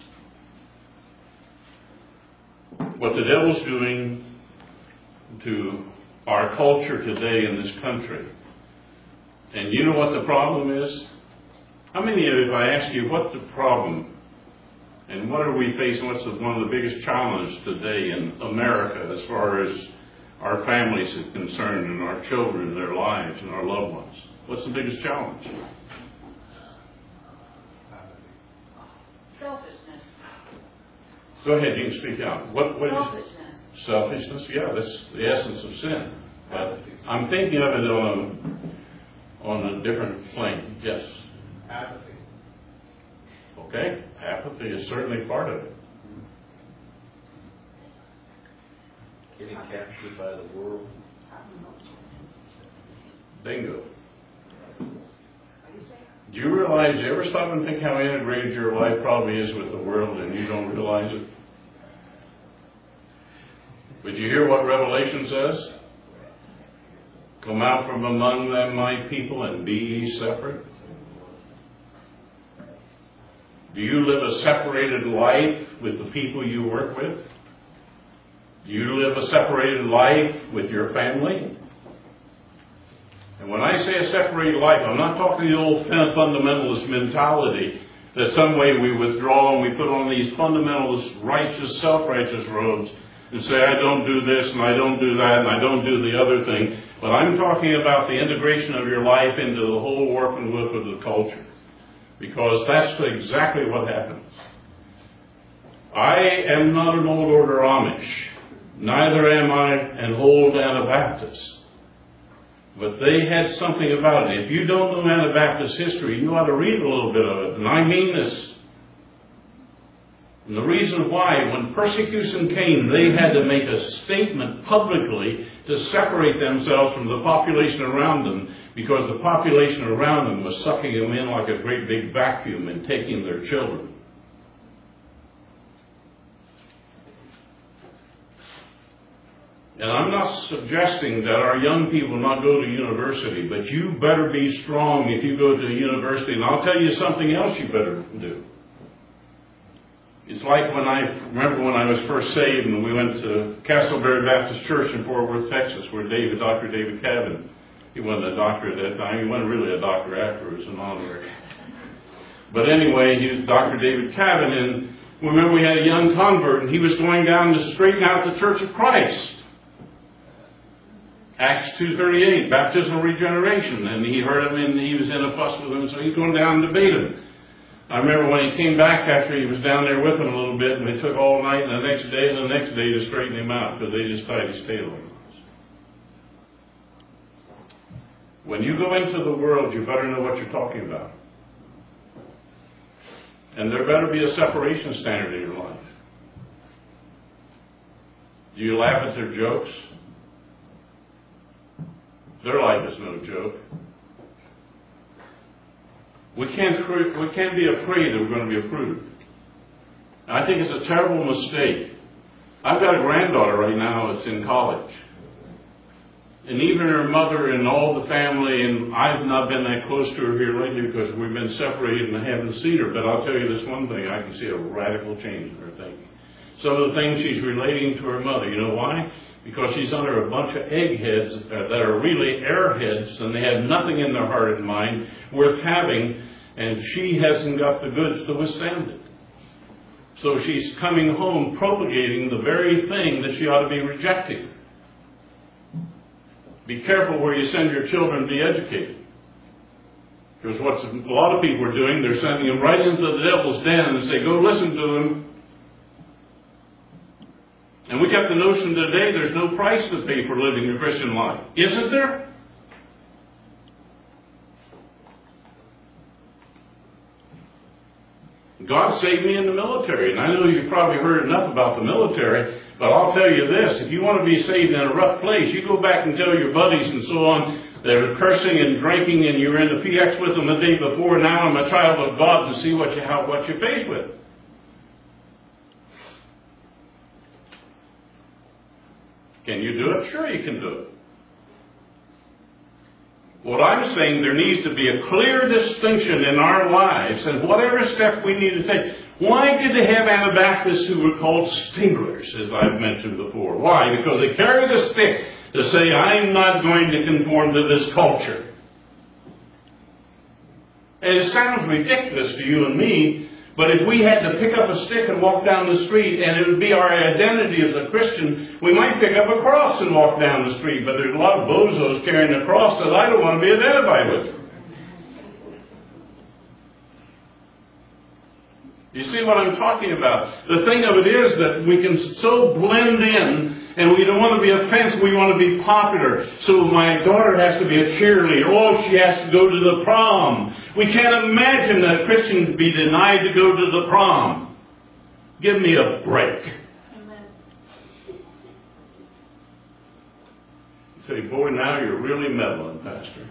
What the devil's doing to our culture today in this country. And you know what the problem is? How many of you, if I ask you what's the problem and what are we facing, what's the, one of the biggest challenges today in America as far as our families are concerned and our children, their lives and our loved ones? What's the biggest challenge? Selfishness. Go ahead, you can speak out. What, what Selfishness. Is, selfishness? Yeah, that's the essence of sin. But I'm thinking of it on, on a different plane. Yes? Apathy. Okay, apathy is certainly part of it. Getting captured by the world. Bingo. Do you realize, you ever stop and think how integrated your life probably is with the world and you don't realize it? But you hear what Revelation says? Come out from among them, my people, and be ye separate. Do you live a separated life with the people you work with? Do you live a separated life with your family? And when I say a separated life, I'm not talking the old fundamentalist mentality that some way we withdraw and we put on these fundamentalist, righteous, self-righteous robes and say, I don't do this and I don't do that and I don't do the other thing. But I'm talking about the integration of your life into the whole warp and woof of the culture. Because that's exactly what happens. I am not an old order Amish. Neither am I an old Anabaptist. But they had something about it. If you don't know Anabaptist history, you ought to read a little bit of it. And I mean this. And the reason why, when persecution came, they had to make a statement publicly to separate themselves from the population around them, because the population around them was sucking them in like a great big vacuum and taking their children. And I'm not suggesting that our young people not go to university, but you better be strong if you go to university. And I'll tell you something else you better do. It's like when I remember when I was first saved and we went to Castleberry Baptist Church in Fort Worth, Texas, where David, Doctor David Cabin, he wasn't a doctor at that time. He wasn't really a doctor after. It was an honorary. But anyway, he was Doctor David Cabin, and remember we had a young convert, and he was going down to straighten out the Church of Christ. Acts two thirty-eight, baptismal regeneration, and he heard him, and he was in a fuss with him, so he's going down to debate him. I remember when he came back after he was down there with them a little bit, and they took all night and the next day and the next day to straighten him out, because they just tied his tail on. When you go into the world, you better know what you're talking about. And there better be a separation standard in your life. Do you laugh at their jokes? Their life is no joke. We can't, we can't be afraid that we're going to be approved. I think it's a terrible mistake. I've got a granddaughter right now that's in college. And even her mother and all the family, and I've not been that close to her here lately because we've been separated and I haven't seen her. But I'll tell you this one thing, I can see a radical change in her thinking. Some of the things she's relating to her mother. You know why? Because she's under a bunch of eggheads that are really airheads, and they have nothing in their heart and mind worth having, and she hasn't got the goods to withstand it. So she's coming home propagating the very thing that she ought to be rejecting. Be careful where you send your children to be educated. Because what a lot of people are doing, they're sending them right into the devil's den and say, go listen to him. And we got the notion today there's no price to pay for living a Christian life. Isn't there? God saved me in the military. And I know you've probably heard enough about the military, but I'll tell you this. If you want to be saved in a rough place, you go back and tell your buddies and so on that are cursing and drinking and you were in the P X with them the day before, now I'm a child of God, to see what, you, how, what you're faced with. Can you do it? Sure you can do it. What I'm saying, there needs to be a clear distinction in our lives, and whatever step we need to take. Why did they have Anabaptists who were called stinglers, as I've mentioned before? Why? Because they carried a stick to say, I'm not going to conform to this culture. And it sounds ridiculous to you and me, but if we had to pick up a stick and walk down the street, and it would be our identity as a Christian, we might pick up a cross and walk down the street. But there's a lot of bozos carrying a cross that I don't want to be identified with. You see what I'm talking about? The thing of it is that we can so blend in, and we don't want to be offensive, we want to be popular. So my daughter has to be a cheerleader. Oh, she has to go to the prom. We can't imagine that a Christian would be denied to go to the prom. Give me a break. Amen. You say, boy, now you're really meddling, Pastor.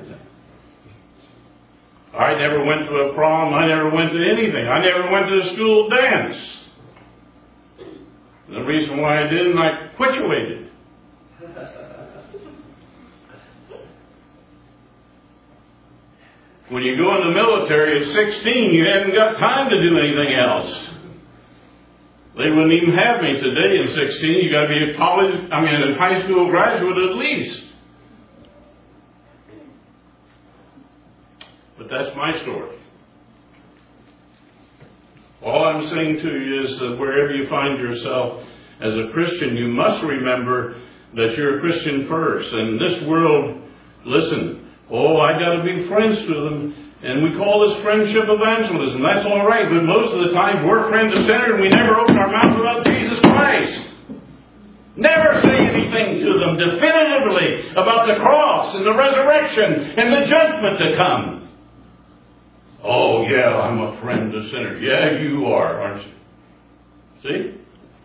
I never went to a prom. I never went to anything. I never went to a school dance. And the reason why I didn't, I quituated. When you go in the military at sixteen, you haven't got time to do anything else. They wouldn't even have me today in sixteen. You got to be a college, I mean, a high school graduate at least. But that's my story. All I'm saying to you is that wherever you find yourself as a Christian, you must remember that you're a Christian first. And this world, listen, oh, I got to be friends with them. And we call this friendship evangelism. That's all right. But most of the time, we're friends of sinners and we never open our mouth about Jesus Christ. Never say anything to them definitively about the cross and the resurrection and the judgment to come. Oh, yeah, I'm a friend of sinners. Yeah, you are, aren't you? See?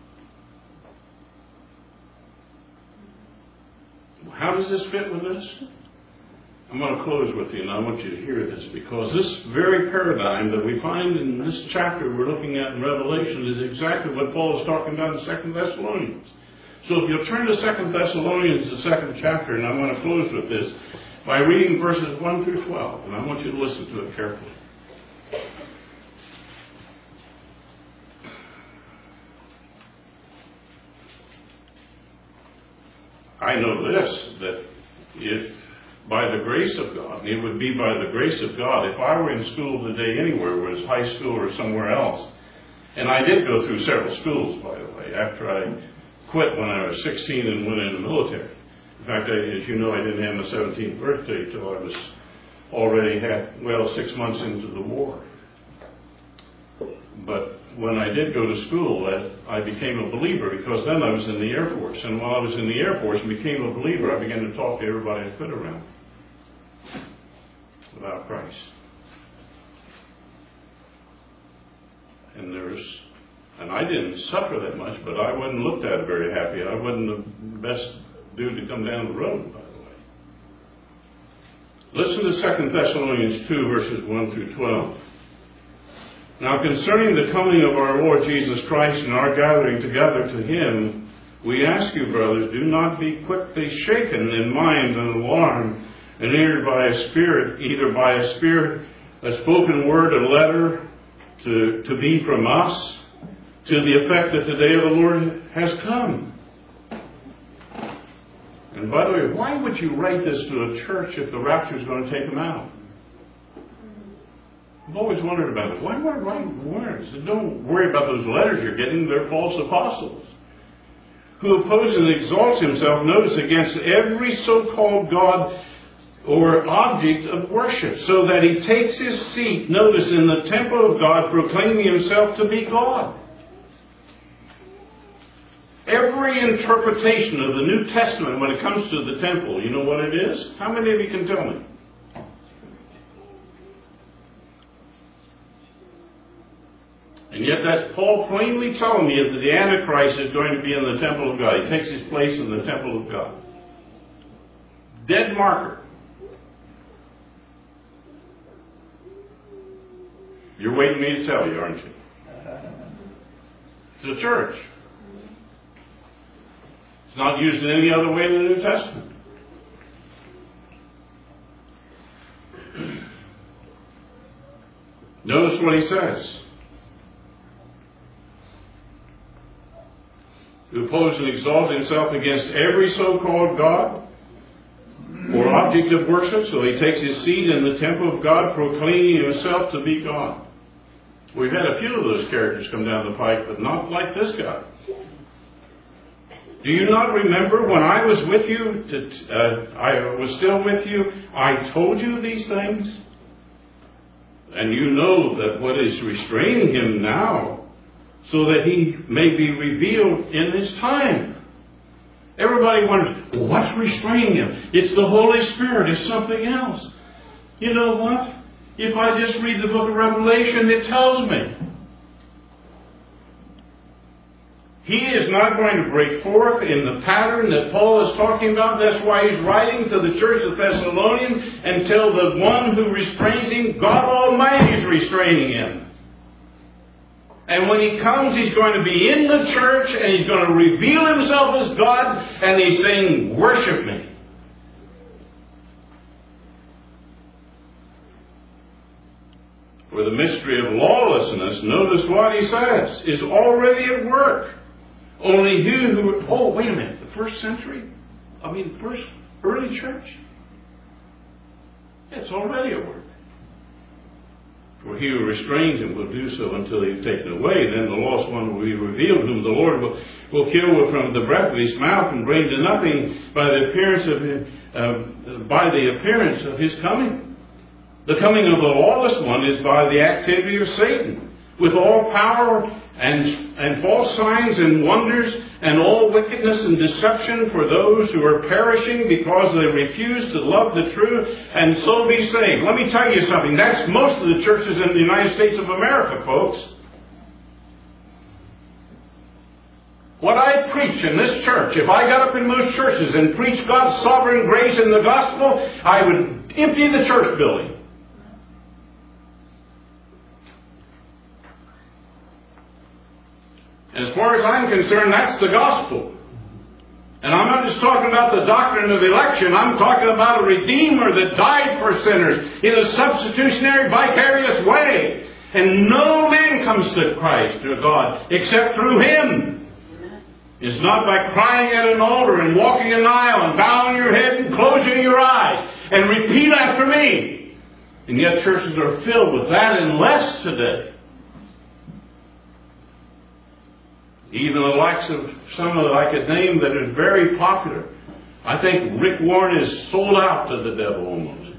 How does this fit with this? I'm going to close with you, and I want you to hear this, because this very paradigm that we find in this chapter we're looking at in Revelation is exactly what Paul is talking about in Second Thessalonians. So if you'll turn to Second Thessalonians, the second chapter, and I'm going to close with this by reading verses one through twelve, and I want you to listen to it carefully. I know this, that if by the grace of God, and it would be by the grace of God, if I were in school today anywhere, whether it was high school or somewhere else, and I did go through several schools, by the way, after I quit when I was sixteen and went in the military. In fact, I, as you know, I didn't have my seventeenth birthday till I was already had, well, six months into the war. But when I did go to school, I became a believer, because then I was in the Air Force. And while I was in the Air Force and became a believer, I began to talk to everybody I could around about Christ. And there's, and I didn't suffer that much, but I wasn't looked at very happy. I wasn't the best dude to come down the road, by the way. Listen to Second Thessalonians two, verses one through twelve. Now concerning the coming of our Lord Jesus Christ and our gathering together to Him, we ask you, brothers, do not be quickly shaken in mind and alarmed, and entered by a spirit, either by a spirit, a spoken word, a letter, to, to be from us, to the effect that the day of the Lord has come. And by the way, why would you write this to a church if the rapture is going to take them out? I've always wondered about it. Why am I writing words? Don't worry about those letters you're getting. They're false apostles who opposes and exalts himself, notice, against every so-called God or object of worship, so that he takes his seat, notice, in the temple of God, proclaiming himself to be God. Every interpretation of the New Testament when it comes to the temple, you know what it is? How many of you can tell me? And yet that Paul plainly telling me is that the Antichrist is going to be in the temple of God. He takes his place in the temple of God. Dead marker. You're waiting me to tell you, aren't you? It's the church. It's not used in any other way in the New Testament. Notice what he says. Who opposes and exalts himself against every so-called God or object of worship, so he takes his seat in the temple of God, proclaiming himself to be God. We've had a few of those characters come down the pike, but not like this guy. Do you not remember when I was with you, to, uh, I was still with you, I told you these things? And you know that what is restraining him now, so that he may be revealed in his time. Everybody wonders, well, what's restraining him? It's the Holy Spirit. It's something else. You know what? If I just read the book of Revelation, it tells me. He is not going to break forth in the pattern that Paul is talking about. That's why he's writing to the church of Thessalonians, until the one who restrains him, God Almighty, is restraining him. And when he comes, he's going to be in the church, and he's going to reveal himself as God, and he's saying, worship me. For the mystery of lawlessness, notice what he says, is already at work. Only you who... Oh, wait a minute. The first century? I mean, first early church? It's already at work. For he who restrains him will do so until he is taken away. Then the lost one will be revealed, whom the Lord will, will kill from the breath of his mouth and bring to nothing by the appearance of his, uh, by the appearance of his coming. The coming of the lawless one is by the activity of Satan, with all power and, and false signs and wonders and all wickedness and deception for those who are perishing because they refuse to love the truth and so be saved. Let me tell you something. That's most of the churches in the United States of America, folks. what I preach in this church, if I got up in most churches and preached God's sovereign grace in the gospel, I would empty the church building. And as far as I'm concerned, that's the gospel. And I'm not just talking about the doctrine of election. I'm talking about a Redeemer that died for sinners in a substitutionary, vicarious way. And no man comes to Christ, to God, except through Him. It's not by crying at an altar and walking an aisle and bowing your head and closing your eyes and repeat after me. And yet churches are filled with that and less today. Even the likes of some that I could name that are very popular. I think Rick Warren is sold out to the devil almost.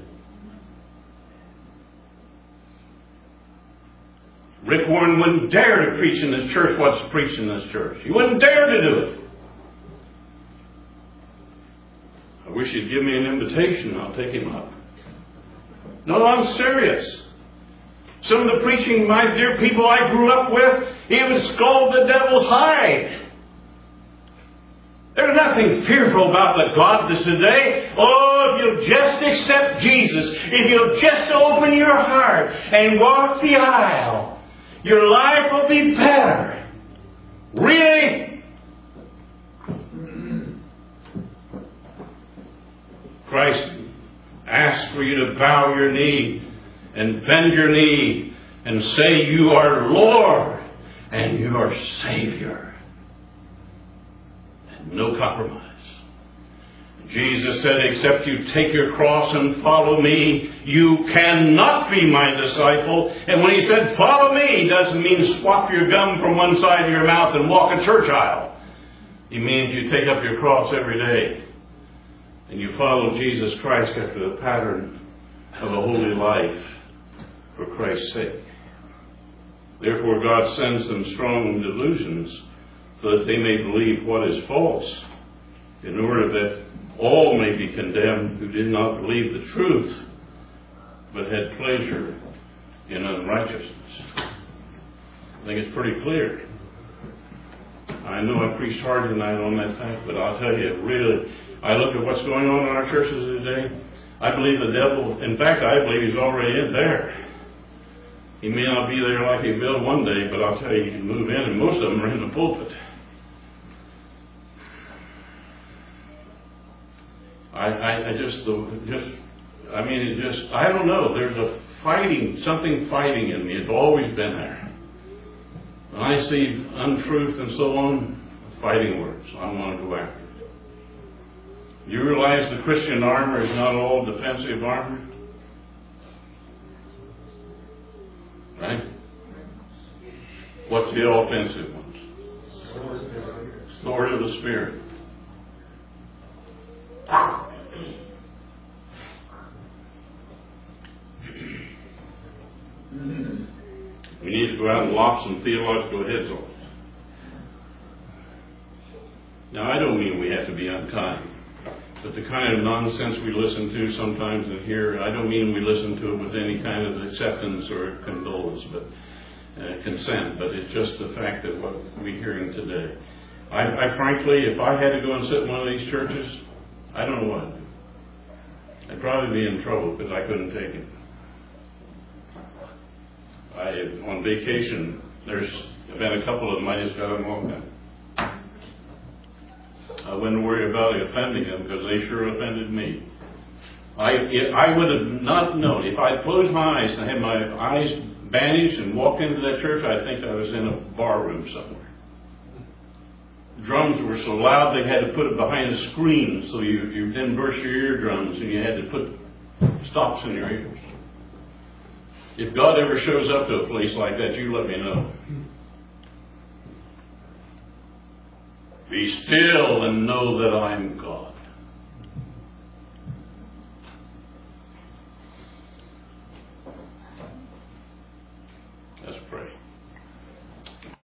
Rick Warren wouldn't dare to preach in this church what's preached in this church. He wouldn't dare to do it. I wish he'd give me an invitation. I'll take him up. No, I'm serious. Some of the preaching, my dear people I grew up with, he would scold the devil's hide. There's nothing fearful about the God of today. Oh, if you'll just accept Jesus, if you'll just open your heart and walk the aisle, your life will be better. Really? Christ asks for you to bow your knee and bend your knee and say you are Lord and you are Savior. And no compromise. Jesus said, except you take your cross and follow me, you cannot be my disciple. And when he said, follow me, doesn't mean swap your gum from one side of your mouth and walk a church aisle. He means you take up your cross every day and you follow Jesus Christ after the pattern of a holy life for Christ's sake. Therefore God sends them strong delusions so that they may believe what is false, in order that all may be condemned who did not believe the truth, but had pleasure in unrighteousness. I think it's pretty clear. I know I preached hard tonight on that fact, but I'll tell you, really, I look at what's going on in our churches today. I believe the devil, in fact, I believe he's already in there. He may not be there like he will one day, but I'll tell you, he can move in, and most of them are in the pulpit. I, I, I just, just, I mean, it just, I don't know. There's a fighting, something fighting in me. It's always been there. When I see untruth and so on, fighting words. I want to go after it. You realize the Christian armor is not all defensive armor? Right? What's the offensive ones? Sword of the Spirit. We need to go out and lop some theological heads off. Now, I don't mean we have to be unkind, but the kind of nonsense we listen to sometimes and hear, I don't mean we listen to it with any kind of acceptance or condolence, but uh, consent, but it's just the fact that what we're hearing today. I, I frankly, if I had to go and sit in one of these churches, I don't know what I'd do. I'd probably be in trouble because I couldn't take it. I, on vacation, there's been a couple of them I just got them all done. I wouldn't worry about offending them because they sure offended me. I it, I would have not known. If I closed my eyes and had my eyes bandaged and walked into that church, I'd think I was in a bar room somewhere. Drums were so loud they had to put it behind a screen so you, you didn't burst your eardrums, and you had to put stops in your ears. If God ever shows up to a place like that, you let me know. Be still and know that I'm God. Let's pray.